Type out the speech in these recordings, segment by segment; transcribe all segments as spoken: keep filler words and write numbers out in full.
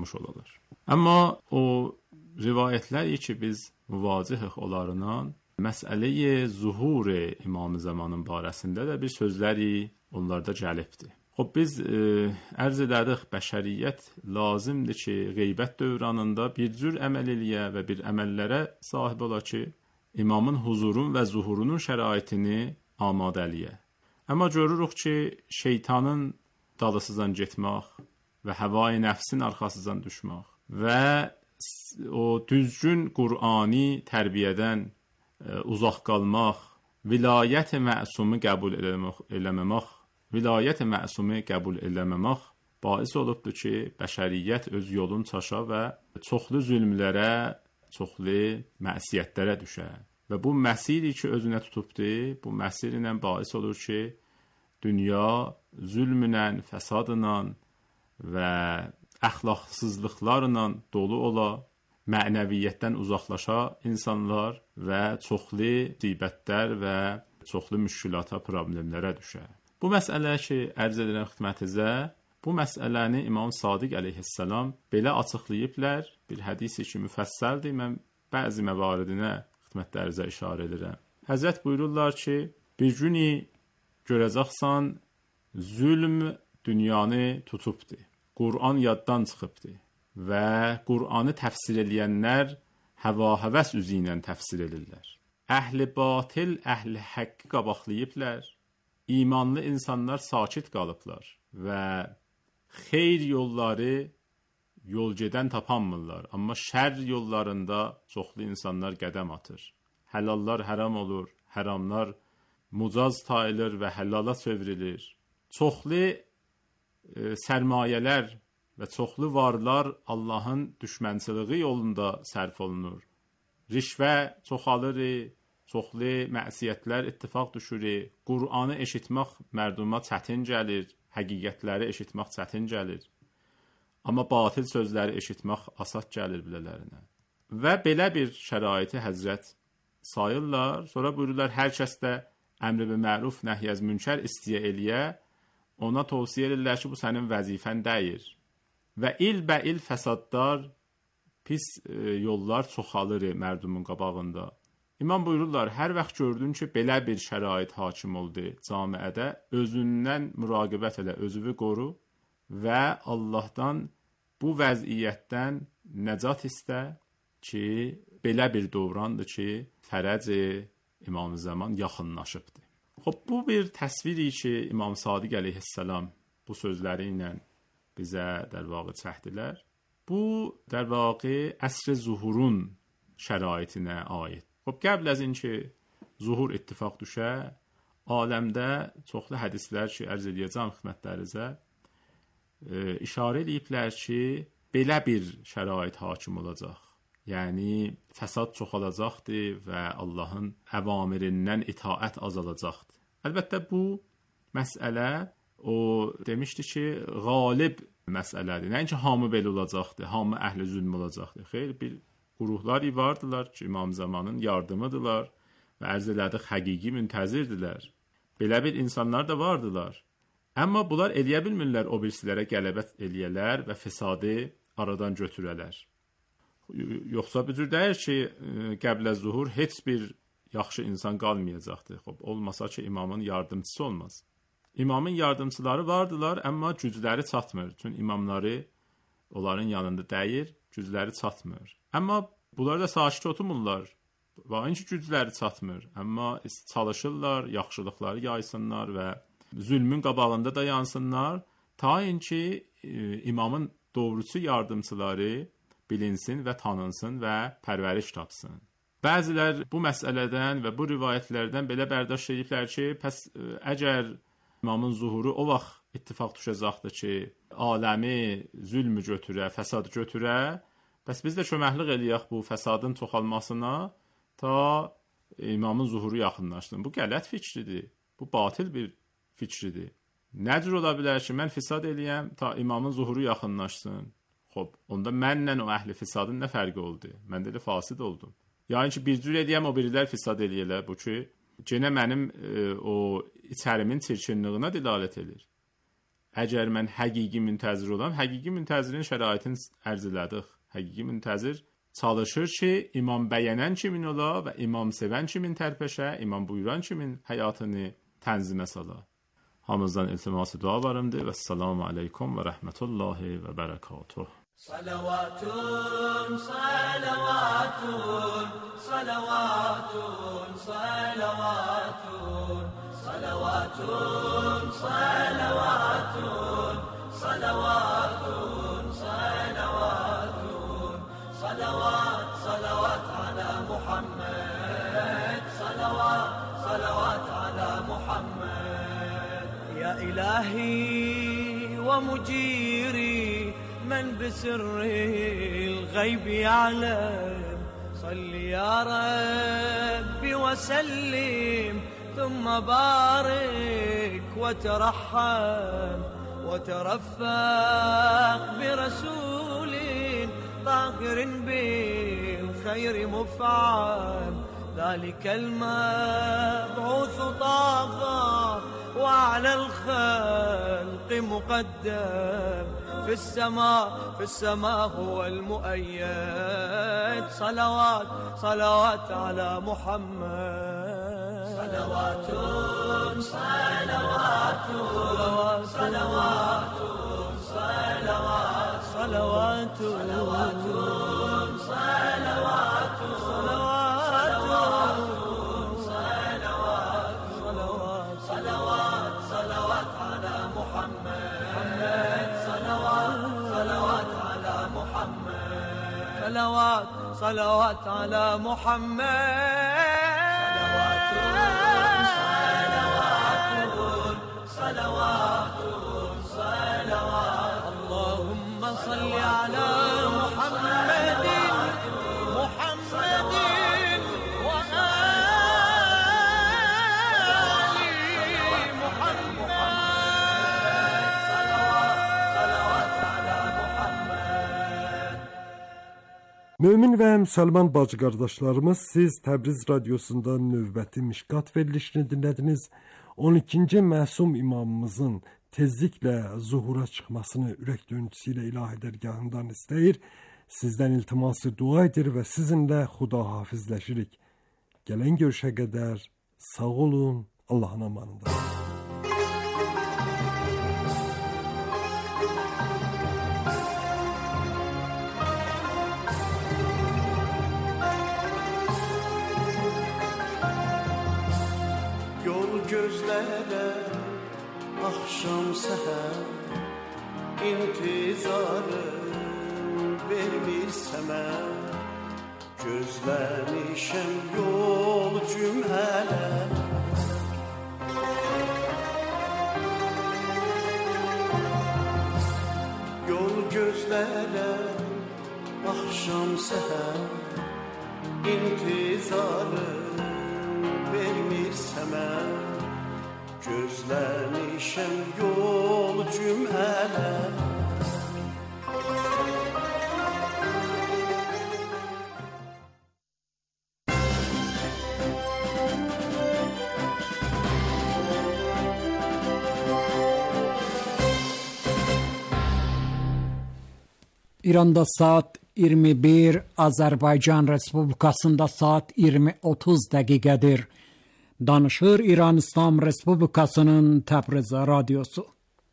olmuş olalar. Amma o rivayətlər ki, biz müvacihik onlarından məsələyə zuhur İmam-ı Zamanın barəsində də bir sözləri onlarda gəlibdir. Xoş biz e, ərz edədik, bəşəriyyət lazımdır ki, qeybət dövranında bir cür əməl eləyə və bir əməllərə sahib ola ki, imamın huzurun və zuhurunun şəraitini amadəliyə. Amma görürük ki, şeytanın dalısızdan getmək və həvai nəfsin arxasızdan düşmək və o düzgün Qur'ani tərbiyədən e, uzaq qalmaq, vilayət-i məsumu qəbul eləmək, eləməmək, vilayət-i məsumu qəbul eləməmək bais olubdur ki, bəşəriyyət öz yolun çaşa və çoxlu zülmlərə, çoxlu məsiyyətlərə düşə. Və bu məsiri ki, özünə tutubdur, bu məsir ilə bais olur ki, dünya zülmlə, fəsadla və əxlaqsızlıqlarla dolu ola, mənəviyyətdən uzaqlaşa insanlar və çoxlu dibətlər və çoxlu müşkülata, problemlərə düşə. Bu məsələ ki, ərz edirəm xidmətinizə, bu məsələni İmam Sadiq əleyhissalam belə açıqlayıblar. Bir hədisi ki, müfəssəldir, mən bəzi məvaridinə xidmətlərinizə işarə edirəm. Həzrət buyururlar ki, bir günü görəcəksən, zülm dünyanı tutubdur. Qur'an yaddan çıxıbdır və Qur'anı təfsir eləyənlər həva-həvəs üzü ilə təfsir edirlər. Əhl-i batil, əhl-i həqqi qabaqlayıblar, imanlı insanlar sakit qalıblar və xeyr yolları yol gedən tapanmırlar. Amma şər yollarında çoxlu insanlar qədəm atır. Həlallar həram olur, həramlar mucaz tayılır və həlala çevrilir. Çoxlu e, sərmayələr və çoxlu varlar Allahın düşmənçiliyi yolunda sərf olunur. Rişvə çoxalır, çoxlu məsiyyətlər ittifaq düşür. Qur'anı eşitmək mərduma çətin gəlir, həqiqətləri eşitmək çətin gəlir. Amma batil sözləri eşitmək asad gəlir bilələrinə. Və belə bir şəraiti Həzrət sayırlar. Sonra buyururlar, hər kəs də əmr bi məruf, nəhy az münkər istiyə eləyə, ona tövsiyə edirlər ki, bu sənin vəzifən deyil. Və il-bə-il fəsaddar, pis e, yollar çoxalır mərdumun qabağında. İmam buyururlar, hər vaxt gördün ki, belə bir şərait hakim oldu camiədə, özündən müraqibət elə, özünü qoru və Allahdan bu vəziyyətdən nəcat istə ki, belə bir dövrandır ki, fərəc İmam-ı Zaman yaxınlaşıbdır. Xoş, bu bir təsviri ki, İmam Sadiq əleyhissalam bu sözləri ilə bizə در واقع çəkdilər. Bu در واقع əsr zuhurun şəraitinə aid. Xoş, qəbl az in ki, zuhur ittifaq düşə, aləmdə çoxlu hədislər ki, ərz edəcəm xidmətlərinizə, e, işarə ediblər ki, belə bir şərait hakim olacaq. Yəni, fəsad çoxalacaqdır və Allahın əvamirindən itaət azalacaqdır. Əlbəttə, bu məsələ o demişdi ki, qalib məsələdir. Nəinki hamı belə olacaqdır, hamı əhl-i zülm olacaqdır. Xeyr, bir quruhlar vardılar ki, İmam Zamanın yardımıdırlar və ərz elədik, həqiqi müntəzirdirlər. Belə bir insanlar da vardılar. Amma bunlar eləyə bilmirlər, o birisilərə qələbət eləyələr və fəsadı aradan götürələr. Yoxsa bir cür deyir ki, qəblə zuhur heç bir yaxşı insan qalmayacaqdır. Xoş, olmasa ki, imamın yardımçısı olmaz. İmamın yardımçıları vardılar, amma gücləri çatmır. Çünki imamları onların yanında deyir, gücləri çatmır. Amma bunlar da sakit oturmurlar. Vaqinki gücləri çatmır. Amma çalışırlar, yaxşılıqları yaysınlar və zülmün qabağında da yansınlar. Ta ki, imamın doğrusu yardımçıları bilinsin və tanınsın və pərvəriş tapsın. Bəzilər bu məsələdən və bu rivayətlərdən belə bərdaşt ediblər ki, pəs əgər imamın zuhuru o vaxt ittifaq düşəcəkdir ki, aləmi zülmü götürə, fəsad götürə, bəs biz də köməklik eləyək bu fəsadın çoxalmasına ta imamın zuhuru yaxınlaşsın. Bu qələt fikridir, bu batil bir fikridir. Nə cür ola bilər ki, mən fəsad eləyəm ta imamın zuhuru yaxınlaşsın? Xoş, onda mənlə o əhli fəsadın nə fərqi oldu? Mən də elə fasid oldum. Yəni ki, bir cür edəyəm, o birilər fəsad eləyələr. Bu ki, genə mənim e, o içərimin çirkinliyinə dilalət edir. əgər mən həqiqi müntəzir olam, həqiqi müntəzirin şəraitini ərz elədik. Həqiqi müntəzir çalışır ki, imam bəyənən kimin ola və imam sevən kimin tərpəşə, imam buyuran kimin həyatını tənzimə sala. Hamımızdan iltiması dua varımdır və selamu aleykum və rəhmətullahi və bərəkatuh. Salavatun, salavatun, salavatun, salavatun, salavatun, salavatun, salavatun, salavatun, salavat, salavat ala Muhammed, salavat, salavat ala Muhammed. Ya ilahi ve mujiri من بسر الغيب يعلم صل يا ربي وسلم ثم بارك وترحم وترفق برسول طاهر بالخير مفعم ذلك المبعوث طه وعلى الخلق مقدم في السماء في السماء هو المؤيد صلوات صلوات على محمد صلوات صلوات صلوات صلوات صلوات صلوات صلوات صلوات صلوات على محمد صلوات صلوات على محمد صلوات صلوات على محمد صلوات صلوات صلوات اللهم صل على محمد محمد Mömin və müsəlman bacı qardaşlarımız, siz Təbriz radiosunda növbəti Mişqat verilişini dinlədiniz. on ikinci məsum imamımızın tezliklə zuhura çıxmasını ürək döyüntüsü ilə ilahi dərgahından istəyir. Sizdən iltiması dua edir və sizinlə xudahafizləşirik. Gələn görüşə qədər sağ olun, Allahın amanında. Gözlərə axşam səhər intizarım vermirsən mən gözləmişəm yol cümlələ yol gözlərə axşam səhər intizarım vermirsən mən gözləmişəm yol cümlələ İranda saat iyirmi bir, Azərbaycan Respublikasında saat iyirmi otuz dəqiqədir. Danışır İran İslam Respublikasının Təbriz radiosu.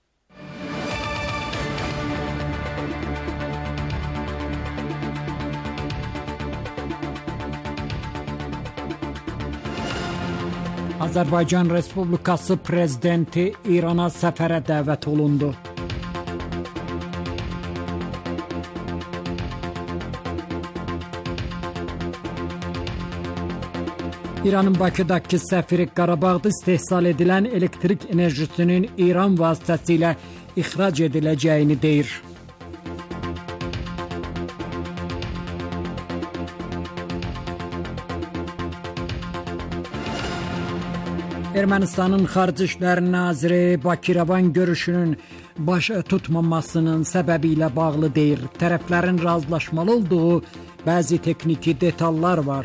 Azərbaycan Respublikası Prezidenti İrana səfərə dəvət olundu. İranın Bakıdakı səfiri Qarabağda istehsal edilən elektrik enerjisinin İran vasitəsilə ixrac ediləcəyini deyir. Ermənistanın Xarici İşlər Naziri Bakı-İrəvan görüşünün baş tutmamasının səbəbi ilə bağlı deyir. Tərəflərin razılaşmalı olduğu bəzi texniki detallar var.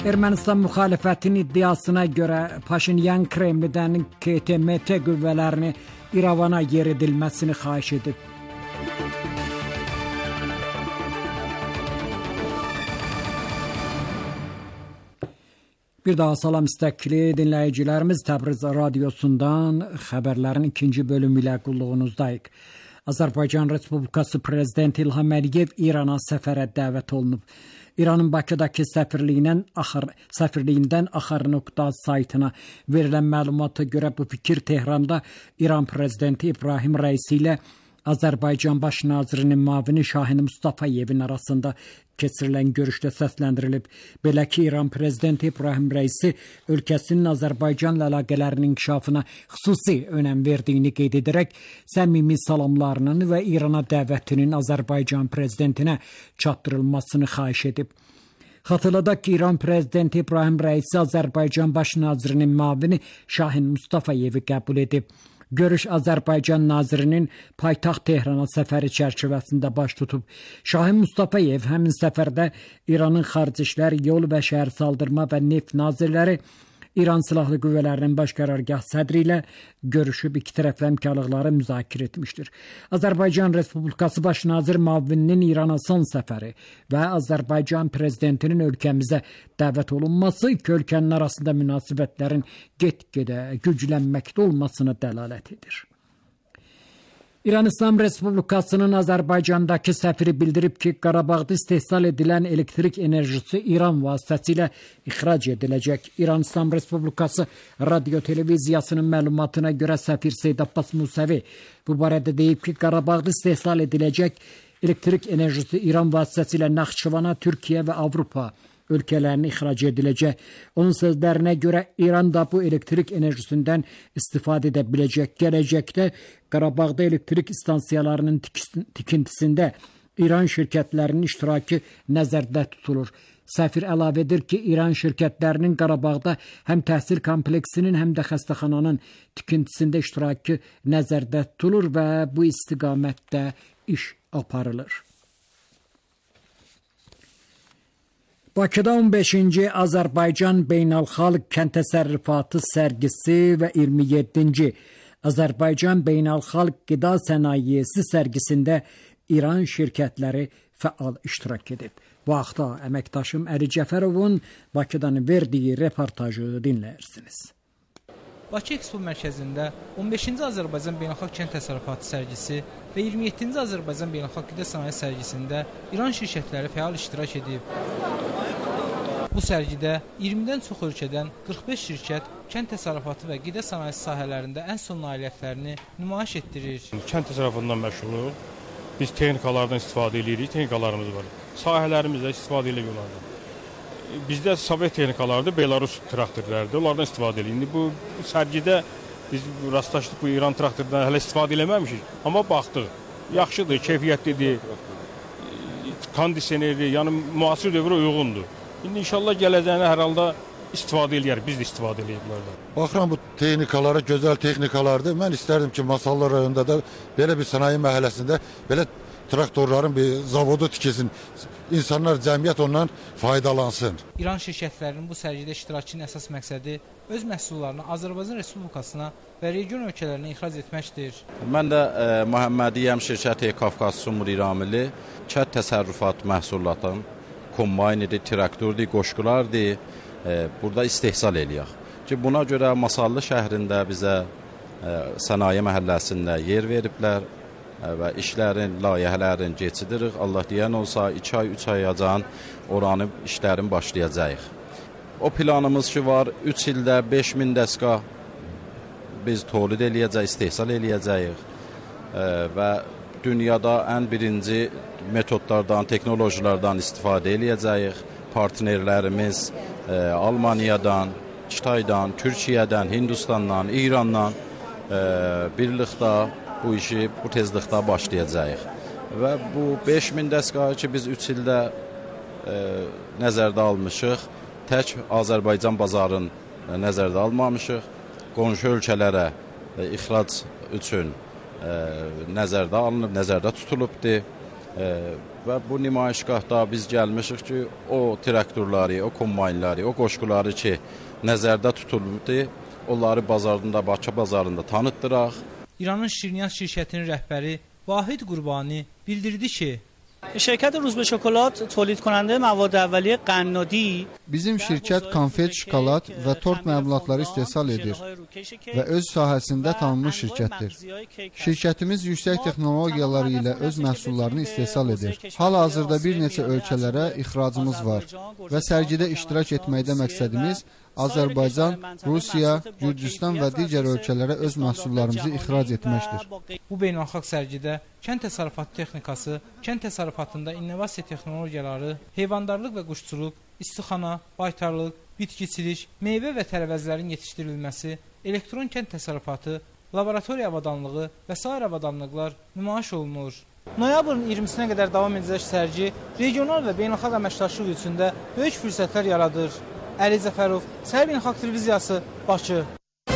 Ermənistan müxalifətinin iddiasına görə Paşinyan Kremldən K T M T qüvvələrini İrəvana yeridilməsini xahiş edib. Bir daha salam istəkli dinləyicilərimiz, Təbriz radiosundan xəbərlərin ikinci bölümü ilə qulluğunuzdayıq. Azərbaycan Respublikası Prezidenti İlham Əliyev İrana səfərə dəvət olunub. İranın Bakıdakı səfirliyindən axır səfirliyindən axır nöqta saytına verilən məlumata görə bu fikir Tehranda İran prezidenti İbrahim Rəisi ilə Azərbaycan Baş nazirinin müavini Şahin Mustafayevin arasında keçirilən görüşdə səsləndirilib. Belə ki, İran prezidenti İbrahim Rəisi ölkəsinin Azərbaycanla əlaqələrinin inkişafına xüsusi önəm verdiyini qeyd edərək səmimi salamlarının və İrana dəvətinin Azərbaycan prezidentinə çatdırılmasını xahiş edib. Xatırladaq ki, İran prezidenti İbrahim Rəisi Azərbaycan Baş nazirinin müavini Şahin Mustafayevi qəbul edib. Görüş Azərbaycan nazirinin paytaxt Tehrana səfəri çərçivəsində baş tutub. Şahin Mustafayev həmin səfərdə İranın xarici işlər, yol və şəhər saldırma və neft nazirləri, İran Silahlı Qüvvələrinin baş qərargah sədri ilə görüşüb iki tərəfli həmkarlıqları müzakirə etmişdir. Azərbaycan Respublikası Baş nazir müavininin İrana son səfəri və Azərbaycan prezidentinin ölkəmizə dəvət olunması iki ölkənin arasında münasibətlərin get-gedə güclənməkdə olmasına dəlalət edir. İran İslam Respublikasının Azərbaycandakı səfiri bildirib ki, Qarabağda istehsal edilən elektrik enerjisi İran vasitəsilə ixrac ediləcək. İran İslam Respublikası radio televiziyasının məlumatına görə səfir Seyid Abbas Musəvi bu barədə deyib ki, Qarabağda istehsal ediləcək elektrik enerjisi İran vasitəsilə Naxçıvana, Türkiyə və Avropa ölkələrini ixrac ediləcək. Onun sözlərinə görə İran da bu elektrik enerjisindən istifadə edə biləcək. Gələcəkdə Qarabağda elektrik stansiyalarının tikintisində İran şirkətlərinin iştirakı nəzərdə tutulur. Səfir əlavə edir ki, İran şirkətlərinin Qarabağda həm təhsil kompleksinin, həm də xəstəxananın tikintisində iştirakı nəzərdə tutulur və bu istiqamətdə iş aparılır. Bakıda on beşinci Azərbaycan Beynəlxalq Kənd Təsərrüfatı sərgisi və iyirmi yeddinci Azərbaycan Beynəlxalq Qida Sənayesi sərgisində İran şirkətləri fəal iştirak edib. Bu haqda əməkdaşım Əli Cəfərovun Bakıdan verdiyi reportajı dinləyirsiniz. Bakı Expo mərkəzində on beşinci Azərbaycan Beynəlxalq Kənd Təsərrüfatı sərgisi və iyirmi yeddinci Azərbaycan Beynəlxalq Qida Sənayesi sərgisində İran şirkətləri fəal iştirak edib. Bu sərgidə iyirmidən çox ölkədən qırx beş şirkət kənd təsərrüfatı və qida sənayesi sahələrində ən son nailiyyətlərini nümayiş etdirir. Kənd təsərrüfatından məşğuluq. Biz texnikalardan istifadə edirik, texnikalarımız var. Sahələrimizdə istifadə edirik. Bizdə Sovet texnikalardır, Belarus traktorlardır, onlardan istifadə edirik. İndi bu sərgidə biz rastlaşdıq, bu İran traktorlarından hələ istifadə eləməmişik, amma baxdıq. Yaxşıdır, keyfiyyətlidir, kondisionerdir, yəni müasir dövrə uyğundur. İndi inşallah gələcəyinə hər halda istifadə eləyərik, biz də istifadə eləyik bunlardan. Baxıram bu texnikalara, gözəl texnikalardır. Mən istərdim ki, Masallı rayonunda da belə bir sənaye məhəlləsində belə traktorların bir zavodu tikilsin. İnsanlar, cəmiyyət ondan faydalansın. İran şirkətlərinin bu sərgidə iştirakının əsas məqsədi öz məhsullarını Azərbaycan Respublikasına və region ölkələrinə ixrac etməkdir. Mən də e, Məhəmmədiyəm şirkəti Qafqaz Sumur İramili kənd təsərrüfat məhsullatın kombaynidir, traktordur, qoşqulardır, e, burada istehsal eləyək. Ki, buna görə Masallı şəhrində bizə e, sənaye məhəlləsində yer veriblər e, və işlərin, layihələrin keçidirik. Allah deyən olsa iki ay, üç ayacan oranı işlərin başlayacaq. O planımız ki var, üç ildə beş min dəstgah biz tolid eləyəcək, istehsal eləyəcəyik e, və dünyada ən birinci metodlardan, texnologiyalardan istifadə eləyəcəyik. Partnerlərimiz e, Almaniyadan, Kitaydan, Türkiyədən, Hindistandan, İrandan e, birlikdə bu işi bu tezlikdə başlayacağıq. Və bu beş min dəstgahı ki biz üç ildə e, nəzərdə almışıq, tək Azərbaycan bazarını e, nəzərdə almamışıq. Qonşu ölkələrə e, ixrac üçün e, nəzərdə alınıb, nəzərdə tutulubdur. E, Və bu nümayişgahda biz gəlmişik ki, o traktorları, o kombaynları, o qoşquları ki, nəzərdə tutulubdur, onları bazarında, Bakı bazarında tanıtdıraq. İranın Şirniyyat şirkətinin rəhbəri Vahid Qurbani bildirdi ki, şirkət Ruzbe Şokolat tolid konanده mavad evveliye qannadi. Bizim şirkət konfet, şokolat və tort məmulatları istehsal edir və öz sahəsində tanınmış şirkətdir. Şirkətimiz yüksək texnologiyaları ilə öz məhsullarını istehsal edir. Hal-hazırda bir neçə ölkələrə ixracımız var və sərgidə iştirak etməkdə məqsədimiz Azərbaycan, Rusiya, Gürcüstan və digər ölkələrə öz məhsullarımızı ixrac etməkdir. Bu beynəlxalq sərgidə kənd təsərrüfatı texnikası, kənd təsərrüfatında innovasiya texnologiyaları, heyvandarlıq və quşçuluq, istixana, baytarlıq, bitkiçilik, meyvə və tərəvəzlərin yetişdirilməsi, elektron kənd təsərrüfatı, laboratoriya avadanlığı və sair avadanlıqlar nümayiş olunur. Noyabrın iyirmisinə qədər davam edəcək sərgi regional və beynəlxalq əməkdaşlıq üçün də böyük fürsətlər yaradır. Əli Zəfərov, Səhər Beynəlxalq Televiziyası, Bakı.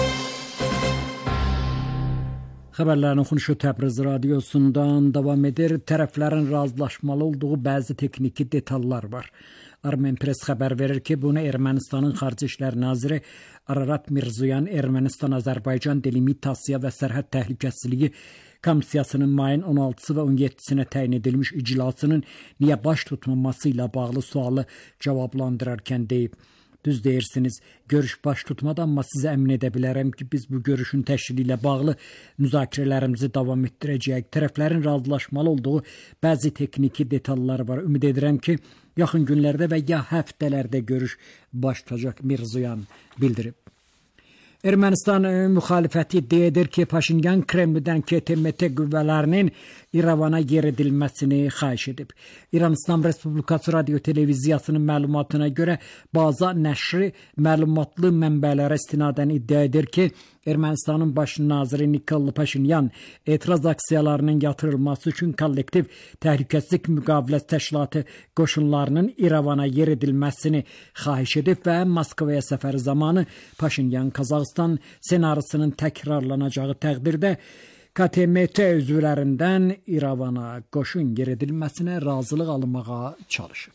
Xəbərlərin oxunuşu Təbriz radiosundan davam edir. Tərəflərin razılaşmalı olduğu bəzi texniki detallar var. Armen Press xəbər verir ki, bunu Ermənistanın Xarici İşlər Naziri Ararat Mirzoyan Ermənistan-Azərbaycan delimitasiya və sərhəd təhlükəsizliyi Komissiyasının mayın on altısı və on yeddisinə təyin edilmiş iclasının niyə baş tutmaması ilə bağlı sualı cavablandırarkən deyib. Düz deyirsiniz, görüş baş tutmadı, amma sizə əmin edə bilərəm ki, biz bu görüşün təşkili ilə bağlı müzakirələrimizi davam etdirəcəyik. Tərəflərin razılaşmalı olduğu bəzi texniki detallar var. Ümid edirəm ki, yaxın günlərdə və ya həftələrdə görüş baş tutacaq, Mirzoyan bildirib. Ermənistan müxalifəti iddia edir ki, Paşinyan Kremldən K T M T qüvvələrinin İrəvana yeridilməsini xahiş edib. İran İslam Respublikası Radio Televiziyasının məlumatına görə baza nəşri məlumatlı mənbələrə istinadən iddia edir ki, Ermənistanın baş naziri Nikol Paşinyan etiraz aksiyalarının yatırılması üçün kollektiv təhlükəsizlik müqavilət təşkilatı qoşunlarının İrəvana yeridilməsini xahiş edib və Moskvaya səfəri zamanı Paşinyan Qazaxıstan senarısının təkrarlanacağı təqdirdə K T M T üzvlərindən İrəvana qoşun yeridilməsinə razılıq almağa çalışıb.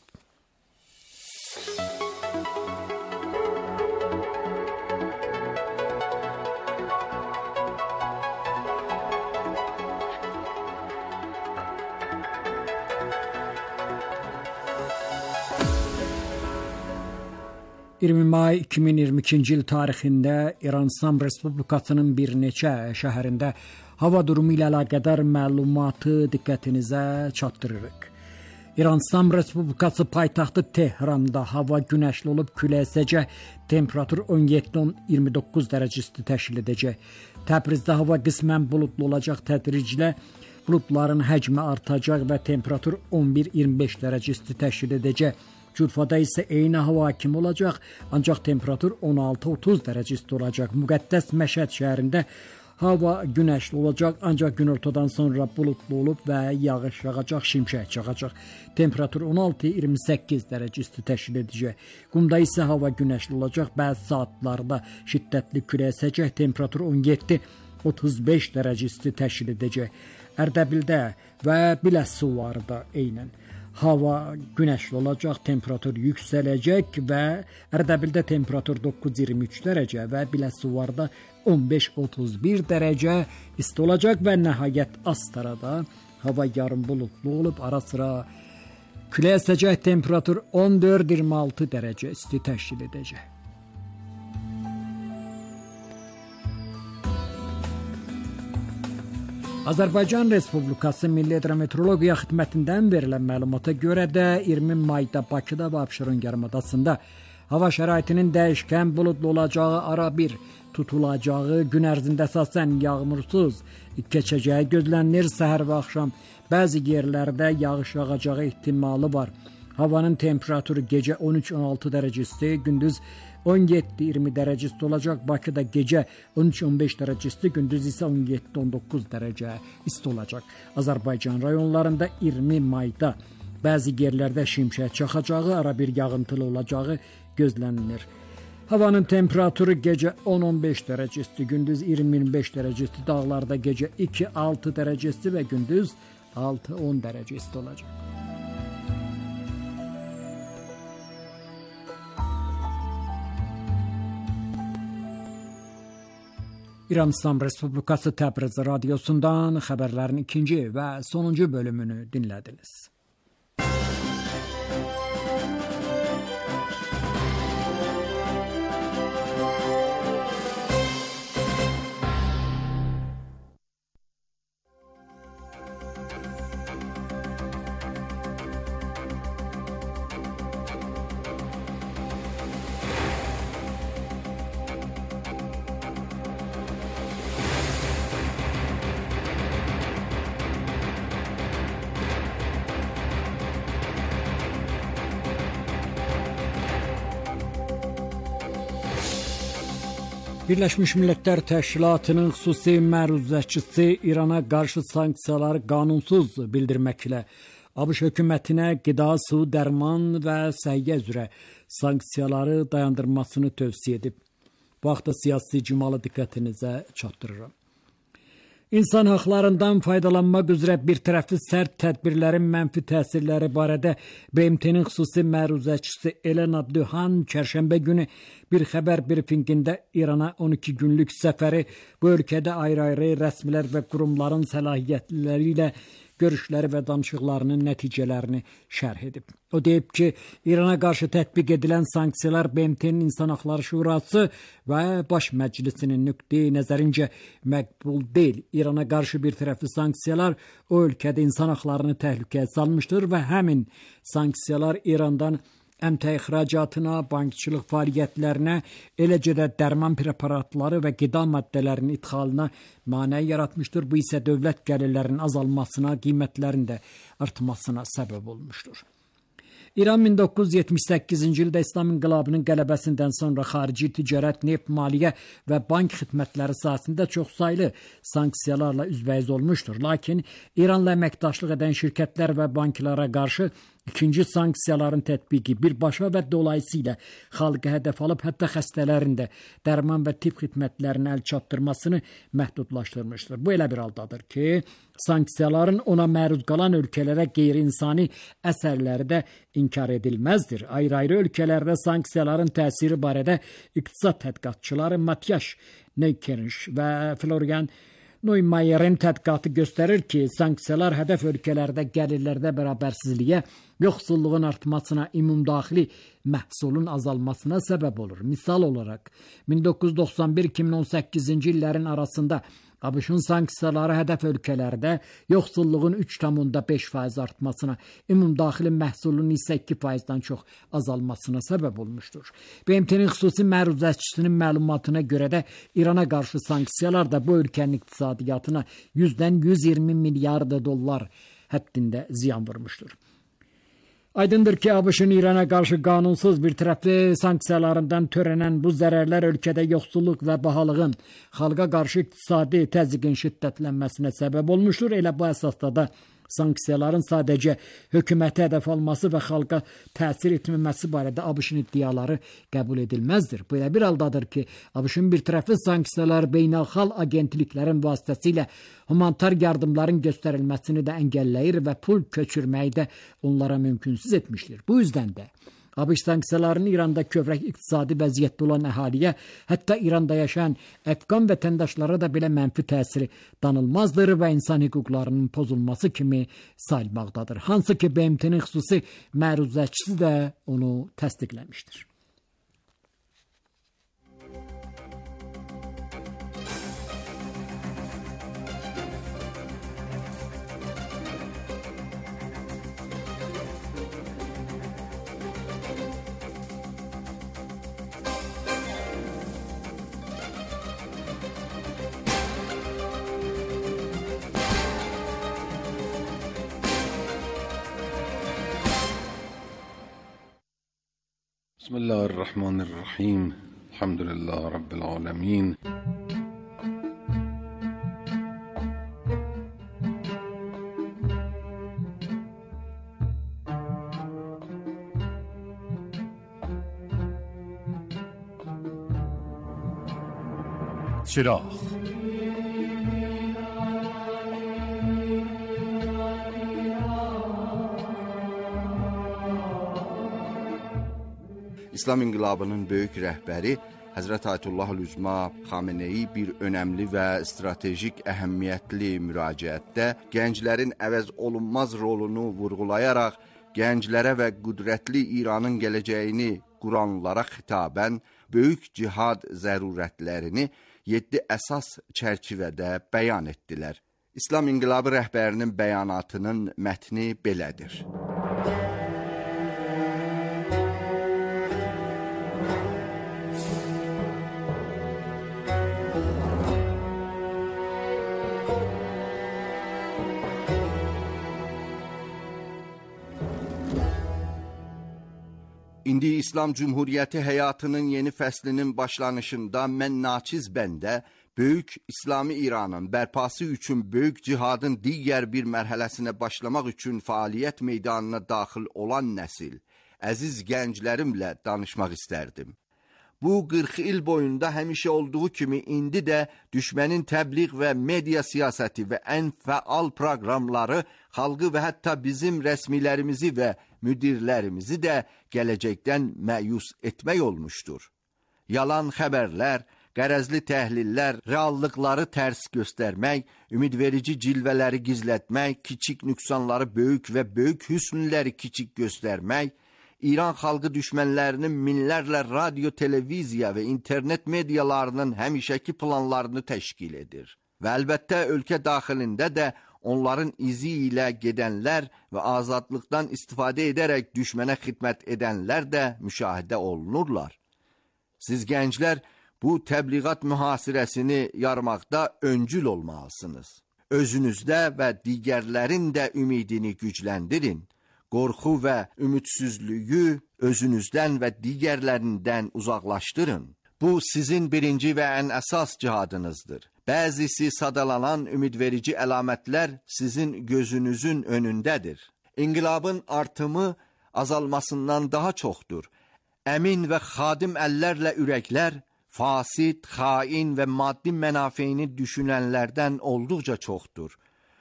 iyirmi may iki min iyirmi ikinci il tarixində İran İslam Respublikasının bir neçə şəhərində hava durumu ilə əlaqədar məlumatı diqqətinizə çatdırırıq. İran İslam Respublikası paytaxtı Tehranda hava günəşli olub, külək əsəcək, temperatur on yeddi on iyirmi doqquz dərəcə isti təşkil edəcək. Təbrizdə hava qismən buludlu olacaq, tədriclə buludların həcmi artacaq və temperatur on bir iyirmi beş dərəcə isti təşkil edəcək. Cürfada isə eyni hava hakim olacaq, ancaq temperatur on altı otuz dərəcə isti olacaq. Müqəddəs Məşəd şəhərində hava günəşli olacaq, ancaq günortadan sonra buludlu olub və yağış yağacaq, şimşək çaxacaq. Temperatur on altı iyirmi səkkiz dərəcə isti təşkil edəcək. Qumda isə hava günəşli olacaq, bəzi saatlarda şiddətli külək əsəcək, temperatur on yeddi otuz beş dərəcə isti təşkil edəcək. Ərdəbildə və Biləsuvarda eynən hava günəşli olacaq, temperatur yüksələcək və Ərdəbildə temperatur doqquz iyirmi üç dərəcə və Biləsuvarda on beş otuz bir dərəcə isti olacaq və nəhayət Astarada hava yarım buludlu olub, ara sıra külək əsəcək, temperatur on dörd iyirmi altı dərəcə isti təşkil edəcək. Azərbaycan Respublikası Milli Hidrometeorologiya Xidmətindən verilən məlumata görə də iyirmi mayda Bakıda və Abşeron yarımadasında hava şəraitinin dəyişkən buludlu olacağı, ara bir tutulacağı, gün ərzində əsasən yağmursuz keçəcəyi gözlənilir. Səhər və axşam bəzi yerlərdə yağış yağacağı ehtimalı var. Havanın temperaturu gecə on üç on altı dərəcə isti, gündüz on yeddi iyirmi dərəcə isti olacaq. Bakıda gecə on üç on beş dərəcə isti, gündüz isə on yeddi on doqquz dərəcə isti olacaq. Azərbaycan rayonlarında iyirmi mayda bəzi yerlərdə şimşək çaxacağı, ara bir yağıntılı olacağı gözlənilir. Havanın temperaturu gecə on on beş dərəcə isti, gündüz iyirmi iyirmi beş dərəcə isti, dağlarda gecə iki altı dərəcə isti və gündüz altı on dərəcə isti olacaq. İran İslam Respublikası Təbriz radiosundan xəbərlərin ikinci və sonuncu bölümünü dinlədiniz. Birləşmiş Millətlər Təşkilatının xüsusi məruzəçisi İrana qarşı sanksiyaları qanunsuz bildirməklə ABŞ hökumətinə qida, su, dərman və səhiyyə üzrə sanksiyaları dayandırmasını tövsiyə edib. Bu haqda siyasi icmalı diqqətinizə çatdırıram. İnsan haqlarından faydalanmaq üzrə bir tərəfli sərt tədbirlərin mənfi təsirləri barədə B M T-nin xüsusi məruzəçisi Elena Duhan çərşənbə günü bir xəbər brifinqində İrana on iki günlük səfəri bu ölkədə ayrı-ayrı rəsmilər və qurumların səlahiyyətləri ilə görüşləri və danışıqlarının nəticələrini şərh edib. O deyib ki, İrana qarşı tətbiq edilən sanksiyalar B M T-nin İnsan Haqları Şurası və Baş Məclisinin nöqteyi nəzərincə məqbul deyil. İrana qarşı bir tərəfli sanksiyalar o ölkədə insan haqlarını təhlükəyə salmışdır və həmin sanksiyalar İrandan əmtəə ixracatına, bankçılıq fəaliyyətlərinə, eləcə də dərman preparatları və qida maddələrinin idxalına maneə yaratmışdır. Bu isə dövlət gəlirlərinin azalmasına, qiymətlərin də artmasına səbəb olmuşdur. İran min doqquz yüz yetmiş səkkizinci ildə İslam inqilabının qələbəsindən sonra xarici ticarət, neft, maliyyə və bank xidmətləri sahəsində çoxsaylı sanksiyalarla üzbəyiz olmuşdur. Lakin İranla əməkdaşlıq edən şirkətlər və banklara qarşı İkinci sanksiyaların tətbiqi birbaşa və dolayısıyla xalqı hədəf alıb, hətta xəstələrin də dərman və tibb xidmətlərini əl çatdırmasını məhdudlaşdırmışdır. Bu elə bir haldadır ki, sanksiyaların ona məruz qalan ölkələrə qeyri-insani əsərləri də inkar edilməzdir. Ayrı-ayrı ölkələrdə sanksiyaların təsiri barədə iqtisad tədqiqatçıları Matyaş Neykeriş və Florian Neumayer'in tədqiqatı göstərir ki, sanksiyalar hədəf ölkələrdə gəlirlərdə bərabərsizliyə, yoxsulluğun artmasına, ümumdaxili məhsulun azalmasına səbəb olur. Misal olaraq, min doqquz yüz doxsan bir iki min on səkkizinci illərin arasında ABŞ-ın sanksiyaları hədəf ölkələrdə yoxsulluğun üç tam beş faiz artmasına, ümumdaxili məhsulun isə iki faizdən çox azalmasına səbəb olmuşdur. B M T-nin xüsusi məruzəçisinin məlumatına görə də İrana qarşı sanksiyalar da bu ölkənin iqtisadiyyatına yüzdən yüz iyirmi milyard dollar həddində ziyan vurmuşdur. Aydındır ki, ABŞ-ın İrana qarşı qanunsuz bir tərəfli sanksiyalarından törənən bu zərərlər ölkədə yoxsulluq və bahalığın xalqa qarşı iqtisadi təzyiqin şiddətlənməsinə səbəb olmuşdur. Elə bu əsasda da sanksiyaların sadəcə hökuməti hədəf alması və xalqa təsir etməməsi barədə ABŞ-ın iddiaları qəbul edilməzdir. Bu elə bir haldadır ki, ABŞ-ın bir tərəfli sanksiyalar beynəlxalq agentliklərin vasitəsilə humanitar yardımların göstərilməsini də əngəlləyir və pul köçürməyi də onlara mümkünsüz etmişdir. Bu yüzdən də ABŞ sanksiyalarının İranda kövrək iqtisadi vəziyyətdə olan əhaliyə, hətta İranda yaşayan əfqan vətəndaşlara da belə mənfi təsiri danılmazdır və insan hüquqlarının pozulması kimi sayılmaqdadır. Hansı ki, B M T-nin xüsusi məruzəçisi də onu təsdiqləmişdir. Bismillahirrahmanirrahim. Elhamdülillah Rabbil alemin. چراغ İslam inqilabının böyük rəhbəri Həzrət Ayətullah-ül-Üzma Xameneyi bir önəmli və stratejik əhəmiyyətli müraciətdə gənclərin əvəz olunmaz rolunu vurğulayaraq gənclərə və qüdrətli İranın gələcəyini quranlara xitabən böyük cihad zərurətlərini yeddi əsas çərçivədə bəyan etdilər. İslam İnqilabı rəhbərinin bəyanatının mətni belədir. İndi İslam Cumhuriyyəti həyatının yeni fəslinin başlanışında mən naçiz bəndə böyük İslami İranın bərpası üçün böyük cihadın digər bir mərhələsinə başlamaq üçün fəaliyyət meydanına daxil olan nəsil, əziz gənclərimlə danışmaq istərdim. Bu qırx il boyunda həmişə olduğu kimi indi də düşmənin təbliğ və media siyasəti və ən fəal proqramları xalqı və hətta bizim rəsmilərimizi və müdirlərimizi də gələcəkdən məyus etmək olmuşdur. Yalan xəbərlər, qərəzli təhlillər, reallıqları tərs göstərmək, ümidverici cilvələri gizlətmək, kiçik nüqsanları böyük və böyük hüsnləri kiçik göstərmək, İran xalqı düşmənlərinin minlərlə radio, televiziya və internet medialarının həmişəki planlarını təşkil edir. Və əlbəttə ölkə daxilində də onların izi ilə gedənlər və azadlıqdan istifadə edərək düşmənə xidmət edənlər də müşahidə olunurlar. Siz gənclər bu təbliğat mühasirəsini yarmaqda öncül olmalısınız. Özünüzdə və digərlərin də ümidini gücləndirin. Qorxu və ümidsizliyi özünüzdən və digərlərindən uzaqlaşdırın. Bu sizin birinci və ən əsas cihadınızdır. Bəzisi sadalanan ümidverici əlamətlər sizin gözünüzün önündədir. İnqilabın artımı azalmasından daha çoxdur. Əmin və xadim əllərlə ürəklər, fasid, xain və maddi mənafeyini düşünənlərdən olduqca çoxdur.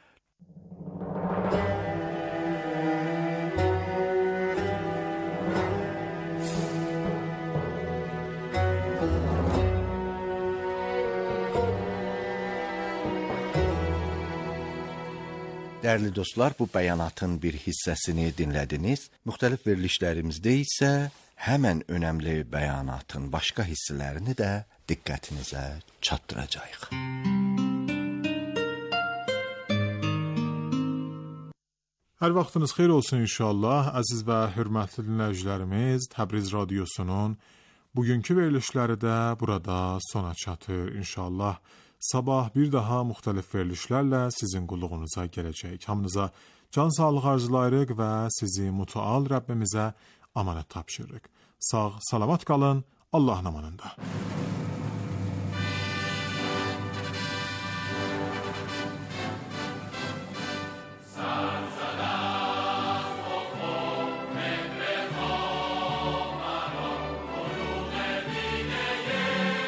Dəyərli dostlar, bu bəyanatın bir hissəsini dinlədiniz. Müxtəlif verilişlərimizdə isə həmən önəmli bəyanatın başqa hissələrini də diqqətinizə çatdıracağıq. Hər vaxtınız xeyir olsun inşallah. Əziz və hörmətli dinləyicilərimiz, Təbriz Radiosunun bugünkü verilişləri də burada sona çatır inşallah. Sabah bir daha müxtəlif verilişlərlə sizin qulluğunuza gələcək. Hamınıza can sağlığı arzulayırıq və sizi mütəal Rəbbimizə amanət tapşırırıq. Sağ, salamat qalın, Allahın amanında.